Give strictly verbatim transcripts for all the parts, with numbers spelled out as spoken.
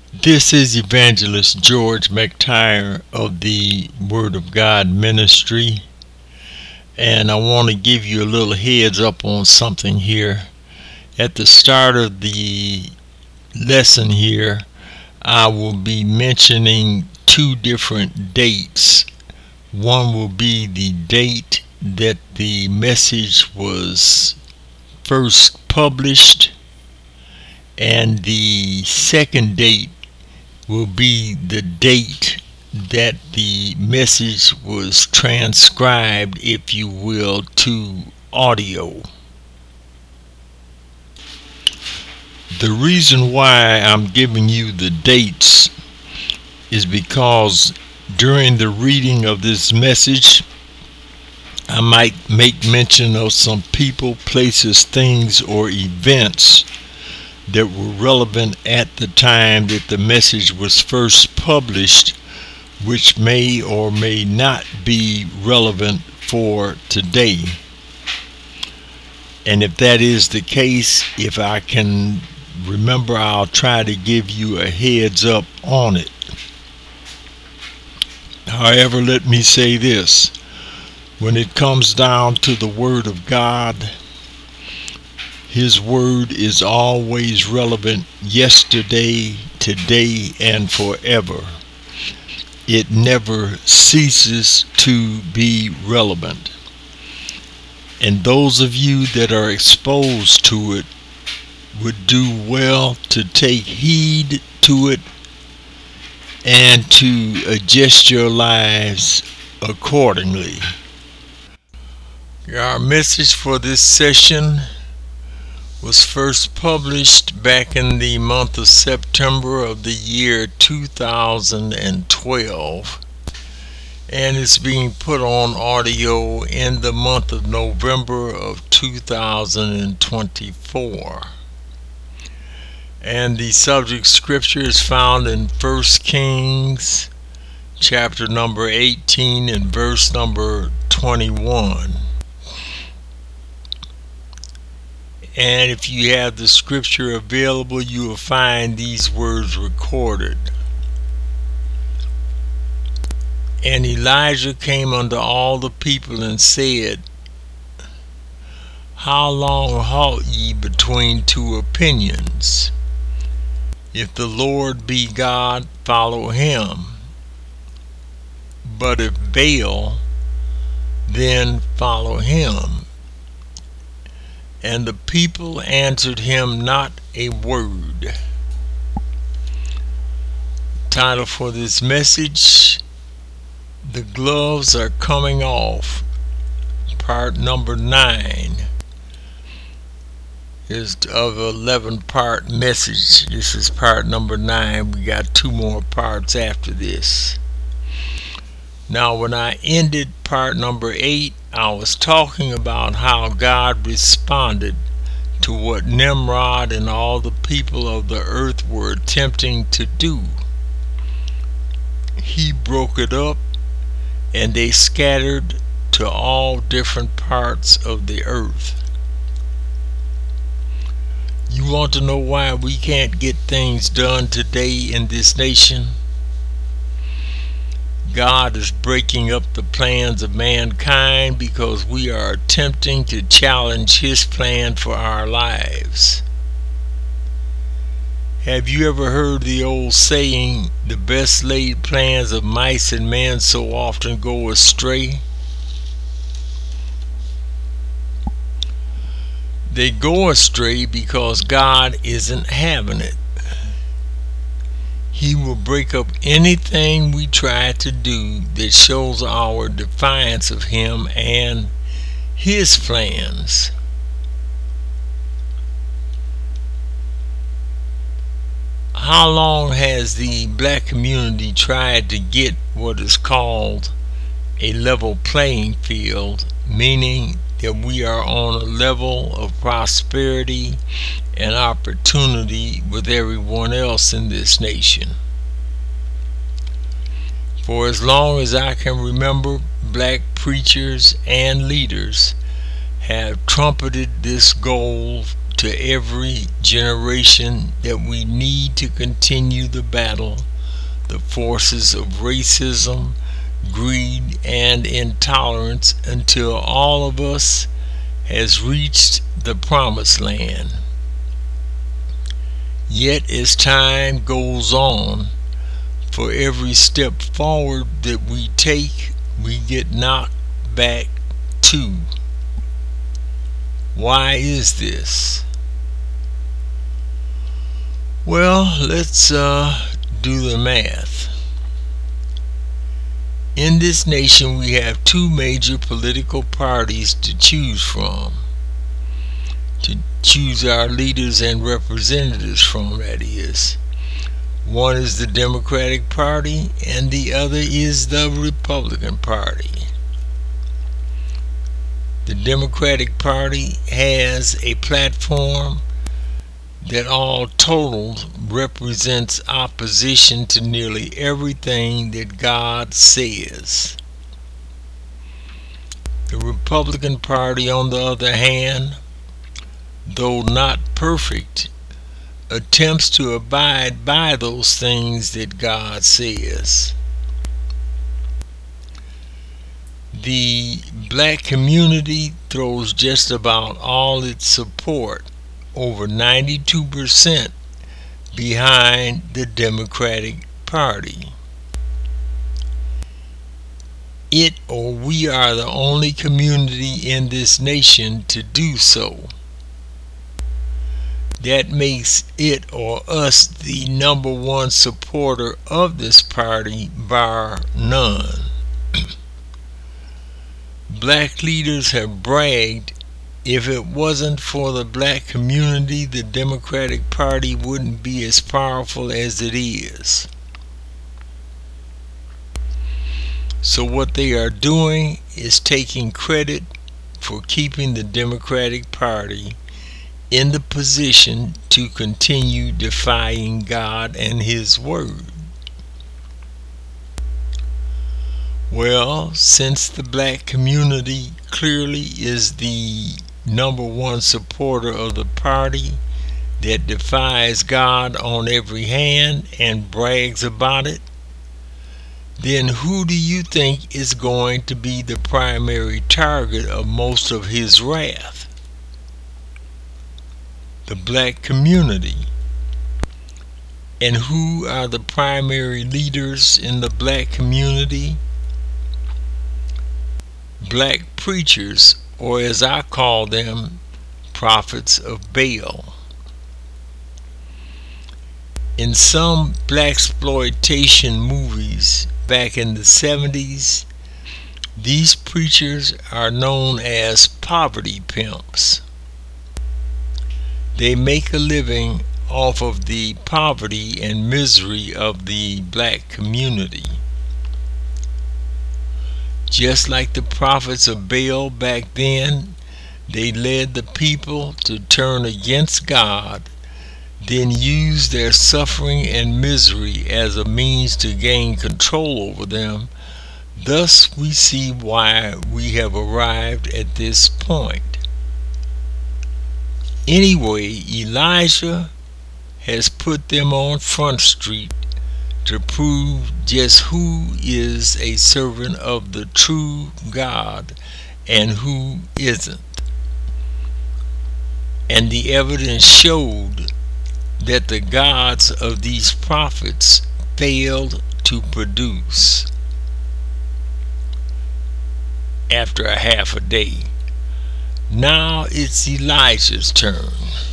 This is Evangelist George McTire of the Word of God Ministry, and I want to give you a little heads up on something here. At the start of the lesson here, I will be mentioning two different dates. One will be the date that the message was first published, and the second date will be the date that the message was transcribed, if you will, to audio. The reason why I'm giving you the dates is because during the reading of this message, I might make mention of some people, places, things, or events that were relevant at the time that the message was first published, which may or may not be relevant for today. And if that is the case, if I can remember, I'll try to give you a heads up on it. However, let me say this. When it comes down to the Word of God, His Word is always relevant yesterday, today, and forever. It never ceases to be relevant. And those of you that are exposed to it would do well to take heed to it and to adjust your lives accordingly. Our message for this session was first published back in the month of September of the year two thousand twelve, and it's being put on audio in the month of November of two thousand twenty-four. And the subject scripture is found in First Kings chapter number eighteen and verse number twenty-one. And if you have the scripture available, you will find these words recorded. And Elijah came unto all the people and said, How long halt ye between two opinions? If the Lord be God, follow him. But if Baal, then follow him. And the people answered him not a word. The title for this message, The Gloves Are Coming Off, part number nine. Is of eleven part message. This is part number nine. We got two more parts after this. Now, when I ended part number eight, I was talking about how God responded to what Nimrod and all the people of the earth were attempting to do. He broke it up, and they scattered to all different parts of the earth. You want to know why we can't get things done today in this nation? God is breaking up the plans of mankind because we are attempting to challenge His plan for our lives. Have you ever heard the old saying, the best laid plans of mice and men so often go astray? They go astray because God isn't having it. He will break up anything we try to do that shows our defiance of Him and His plans. How long has the black community tried to get what is called a level playing field, meaning that we are on a level of prosperity and opportunity with everyone else in this nation? For as long as I can remember, black preachers and leaders have trumpeted this goal to every generation that we need to continue the battle, the forces of racism, greed, and intolerance until all of us has reached the promised land. Yet as time goes on, for every step forward that we take, we get knocked back too. Why is this? Well, let's uh, do the math. In this nation, we have two major political parties to choose from, to choose our leaders and representatives from, that is. One is the Democratic Party, and the other is the Republican Party. The Democratic Party has a platform that all totaled represents opposition to nearly everything that God says. The Republican Party, on the other hand, though not perfect, attempts to abide by those things that God says. The black community throws just about all its support, over ninety-two percent, behind the Democratic Party. It or we are the only community in this nation to do so. That makes it or us the number one supporter of this party, bar none. Black leaders have bragged, if it wasn't for the black community, the Democratic Party wouldn't be as powerful as it is. So what they are doing is taking credit for keeping the Democratic Party in the position to continue defying God and His Word. Well, since the black community clearly is the number one supporter of the party that defies God on every hand and brags about it, then who do you think is going to be the primary target of most of His wrath? The black community. And who are the primary leaders in the black community? Black preachers, or as I call them, prophets of Baal. In some blaxploitation movies back in the seventies, these preachers are known as poverty pimps. They make a living off of the poverty and misery of the black community. Just like the prophets of Baal back then, they led the people to turn against God, then used their suffering and misery as a means to gain control over them. Thus we see why we have arrived at this point. Anyway, Elijah has put them on Front Street to prove just who is a servant of the true God and who isn't. And the evidence showed that the gods of these prophets failed to produce. After a half a day, now it's Elijah's turn.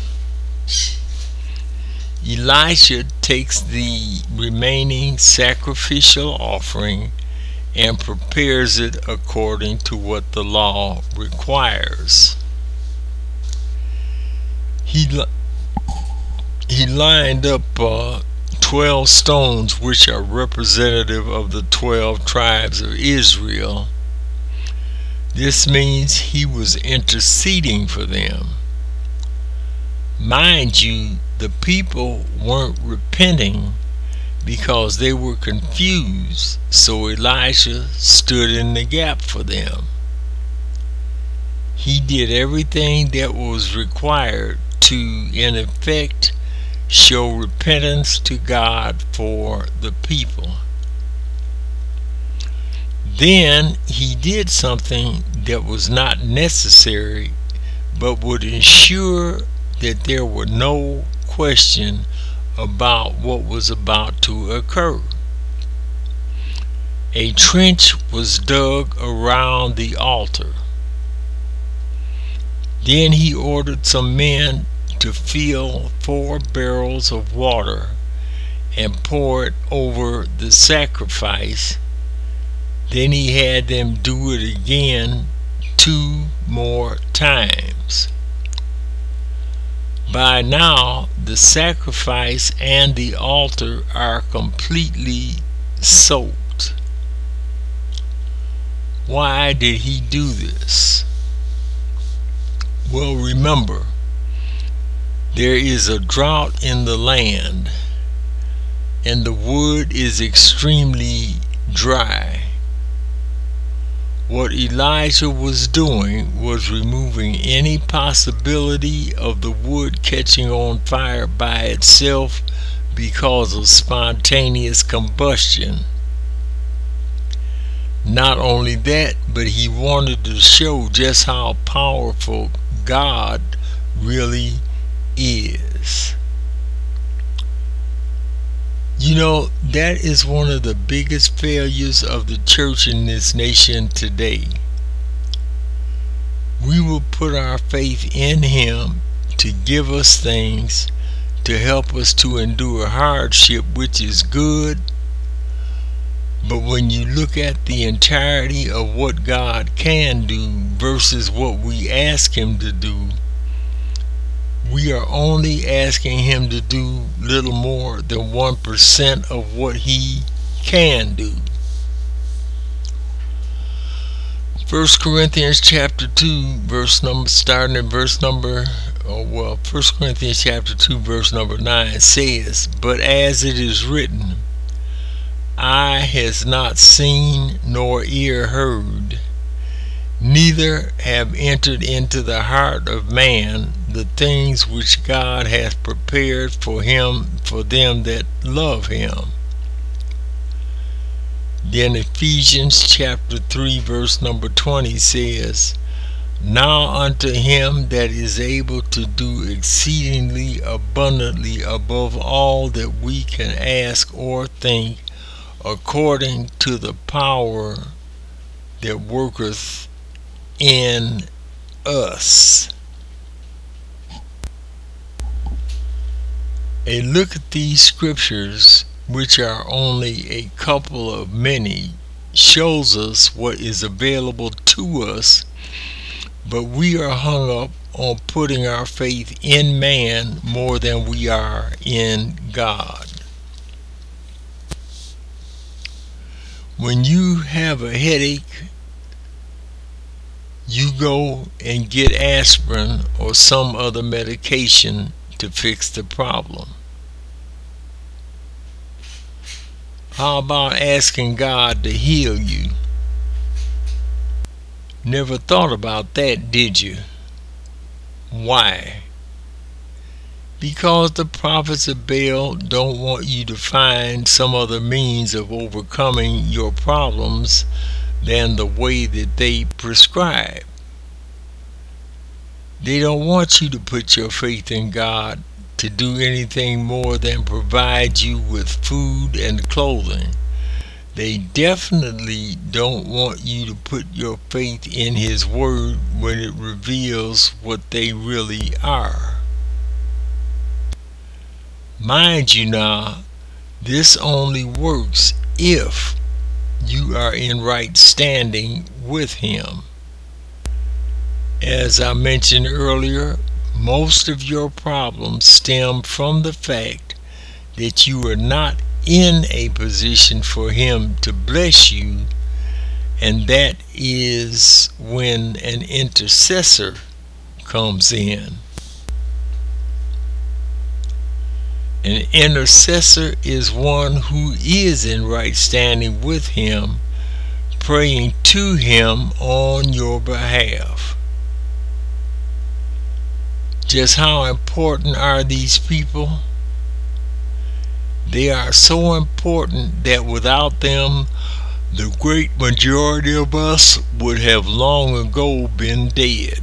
Elijah takes the remaining sacrificial offering and prepares it according to what the law requires. He, he lined up uh, twelve stones, which are representative of the twelve tribes of Israel. This means he was interceding for them. Mind you, the people weren't repenting because they were confused, so Elisha stood in the gap for them. He did everything that was required to to, in effect, show repentance to God for the people. Then he did something that was not necessary, but would ensure that there were no question about what was about to occur. A trench was dug around the altar. Then he ordered some men to fill four barrels of water and pour it over the sacrifice. Then he had them do it again two more times. By now, the sacrifice and the altar are completely soaked. Why did he do this? Well, remember, there is a drought in the land, and the wood is extremely dry. What Elijah was doing was removing any possibility of the wood catching on fire by itself because of spontaneous combustion. Not only that, but he wanted to show just how powerful God really is. You know, that is one of the biggest failures of the church in this nation today. We will put our faith in Him to give us things, to help us to endure hardship, which is good. But when you look at the entirety of what God can do versus what we ask Him to do, we are only asking Him to do little more than one percent of what He can do. First Corinthians chapter two, verse number, starting at verse number, oh well, First Corinthians chapter two, verse number nine says, "But as it is written, eye has not seen nor ear heard, neither have entered into the heart of man the things which God hath prepared for him, for them that love Him." Then Ephesians chapter three, verse number twenty says, "Now unto Him that is able to do exceedingly abundantly above all that we can ask or think, according to the power that worketh in us." A look at these scriptures, which are only a couple of many, shows us what is available to us, but we are hung up on putting our faith in man more than we are in God. When you have a headache, you go and get aspirin or some other medication to fix the problem. How about asking God to heal you? Never thought about that, did you? Why? Because the prophets of Baal don't want you to find some other means of overcoming your problems than the way that they prescribe. They don't want you to put your faith in God to do anything more than provide you with food and clothing. They definitely don't want you to put your faith in His Word when it reveals what they really are. Mind you now, this only works if you are in right standing with Him. As I mentioned earlier, most of your problems stem from the fact that you are not in a position for Him to bless you, and that is when an intercessor comes in. An intercessor is one who is in right standing with Him, praying to Him on your behalf. Just how important are these people? They are so important that without them, the great majority of us would have long ago been dead.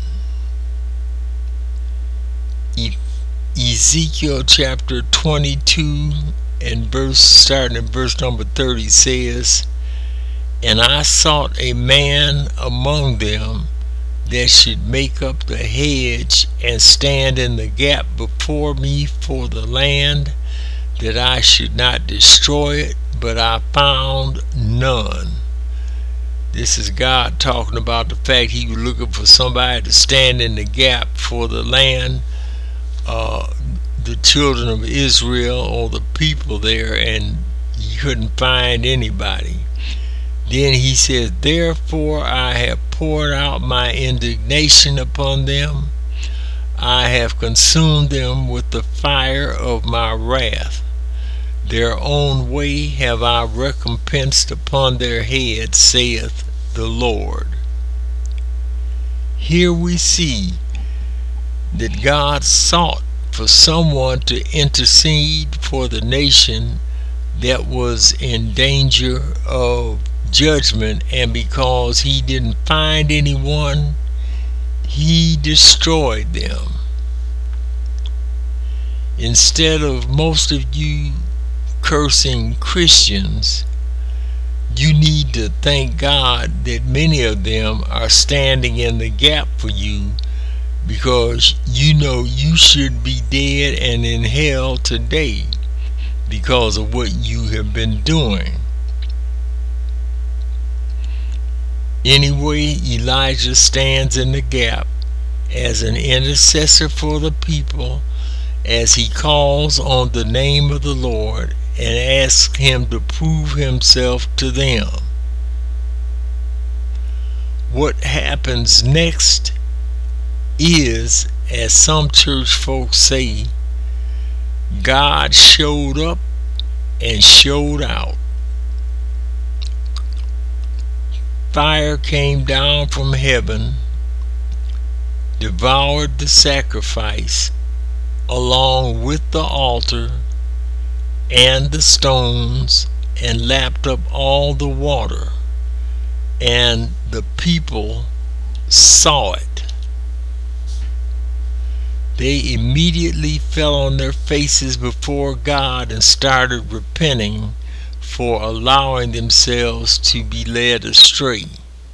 E- Ezekiel chapter twenty-two and verse starting at verse number thirty says, "And I sought a man among them that should make up the hedge and stand in the gap before me for the land, that I should not destroy it, but I found none." This is God talking about the fact he was looking for somebody to stand in the gap for the land, uh, the children of Israel or the people there, and he couldn't find anybody. Then he says, "Therefore I have poured out my indignation upon them. I have consumed them with the fire of my wrath. Their own way have I recompensed upon their heads, saith the Lord." Here we see that God sought for someone to intercede for the nation that was in danger of judgment, and because he didn't find anyone, he destroyed them. Instead of most of you cursing Christians, you need to thank God that many of them are standing in the gap for you, because you know you should be dead and in hell today because of what you have been doing. Anyway, Elijah stands in the gap as an intercessor for the people as he calls on the name of the Lord and asks him to prove himself to them. What happens next is, as some church folks say, God showed up and showed out. Fire came down from heaven, devoured the sacrifice along with the altar and the stones, and lapped up all the water, and the people saw it. They immediately fell on their faces before God and started repenting for allowing themselves to be led astray.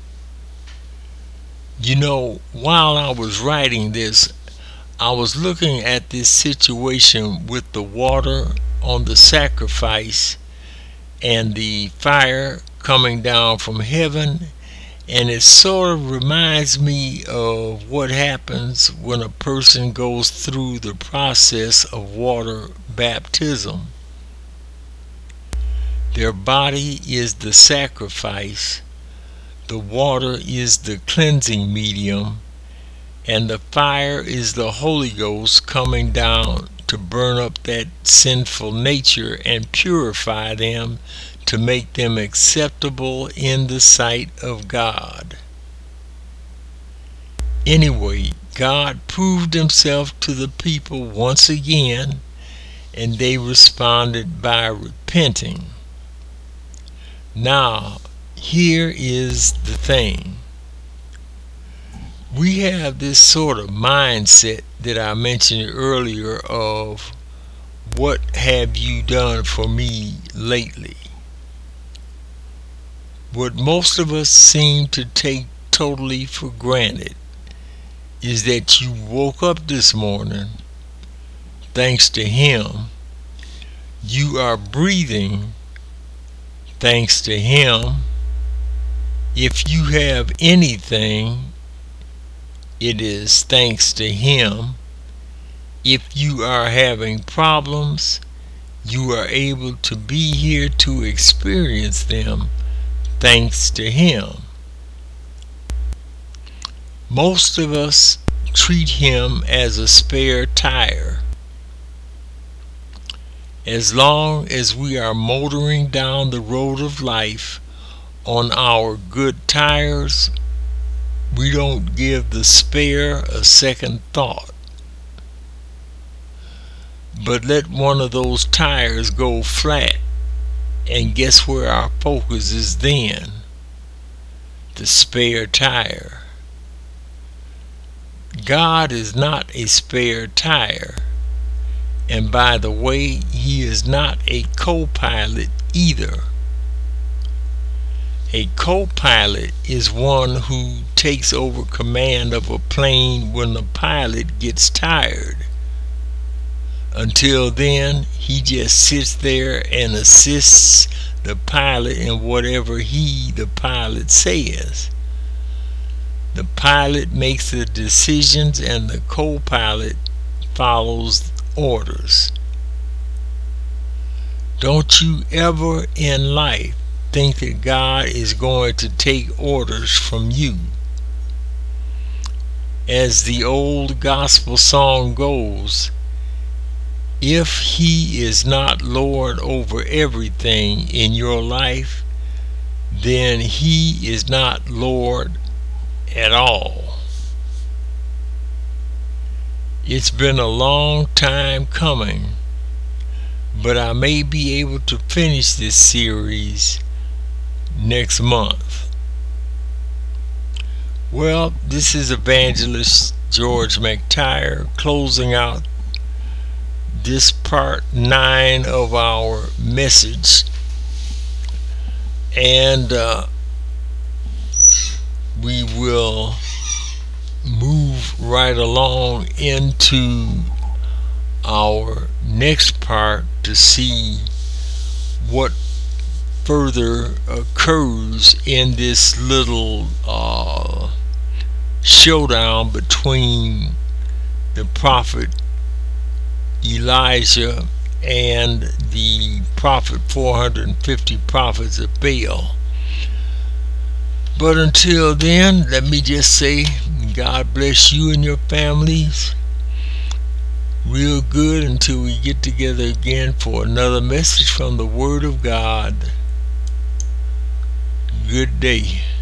You know, while I was writing this, I was looking at this situation with the water on the sacrifice and the fire coming down from heaven, and it sort of reminds me of what happens when a person goes through the process of water baptism. Their body is the sacrifice, the water is the cleansing medium, and the fire is the Holy Ghost coming down to burn up that sinful nature and purify them to make them acceptable in the sight of God. Anyway, God proved himself to the people once again, and they responded by repenting. Now, here is the thing. We have this sort of mindset that I mentioned earlier of, what have you done for me lately? What most of us seem to take totally for granted is that you woke up this morning, thanks to him. You are breathing, thanks to him. If you have anything, it is thanks to him. If you are having problems, you are able to be here to experience them, thanks to him. Most of us treat him as a spare tire. As long as we are motoring down the road of life on our good tires, we don't give the spare a second thought. But let one of those tires go flat, and guess where our focus is then? The spare tire. God is not a spare tire. And by the way, He is not a co-pilot either. A co-pilot is one who takes over command of a plane when the pilot gets tired. Until then, he just sits there and assists the pilot in whatever he, the pilot, says. The pilot makes the decisions and the co-pilot follows orders. Don't you ever in life think that God is going to take orders from you. As the old gospel song goes, if He is not Lord over everything in your life, then He is not Lord at all. It's been a long time coming, but I may be able to finish this series next month. Well, this is Evangelist George McTire closing out this part nine of our message, and uh, we will move right along into our next part to see what further occurs in this little uh, showdown between the prophet Elijah and the prophet four hundred fifty prophets of Baal. But until then, let me just say, God bless you and your families real good until we get together again for another message from the Word of God. Good day.